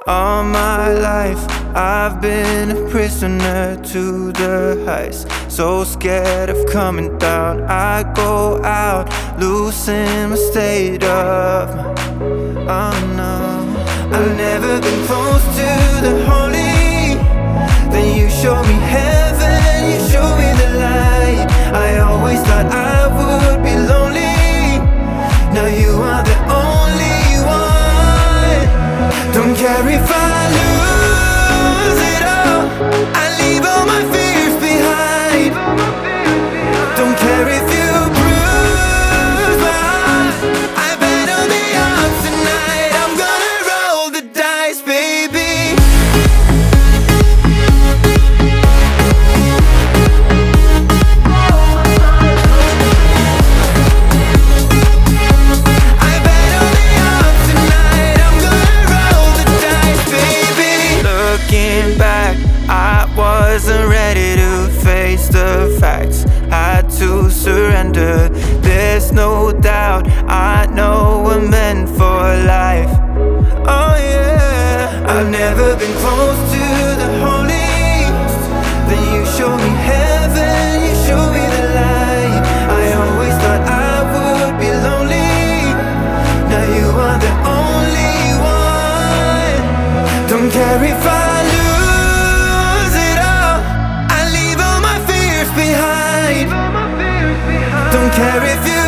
All my life I've been a prisoner to the heights, so scared of coming down. I go out, losing my state of mind. Oh no, I've never been close to the holy. Then you show me heaven, you show me the light. I always thought I would be lonely. Now you are the only one. Don't care if I lose it all, I leave all my fears behind. Don't care if you bruise my heart, I bet on the odds tonight. I'm gonna roll the dice, baby. I bet on the odds tonight. I'm gonna roll the dice, baby. Looking back, I wasn't ready to face the facts. Had to surrender, there's no doubt. I know we're meant for life. Oh yeah, I've never been close to the holy. Then you show me heaven, you show me the light. I always thought I would be lonely. Now you are the only one. Don't care if I lose it all, I leave all my fears behind. Don't care if you